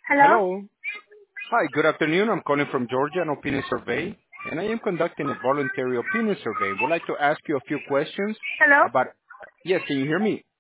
Hello? Hello. Hi, good afternoon. I'm calling from Georgia, an opinion survey, and I am conducting a voluntary opinion survey. Would like to ask you a few questions Hello? about... Yes, can you hear me?